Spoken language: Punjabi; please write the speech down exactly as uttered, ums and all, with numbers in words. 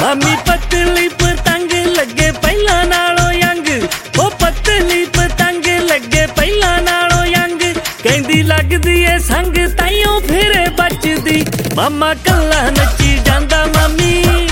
ਮਾਮੀ ਪਤਲੀ ਪਤੰਗ ਲੱਗੇ ਪਹਿਲਾਂ ਨਾਲੋਂ ਯੰਗ, ਉਹ ਪਤਲੀ ਪਤੰਗ ਲੱਗੇ ਪਹਿਲਾਂ ਨਾਲੋਂ ਯੰਗ। ਕਹਿੰਦੀ ਲੱਗਦੀ ਏ ਸੰਗ ਤਾਈਓ ਫਿਰੇ ਬਚਦੀ, ਮਾਮਾ ਕੱਲਾ ਨੱਚੀ ਜਾਂਦਾ ਮਾਮੀ।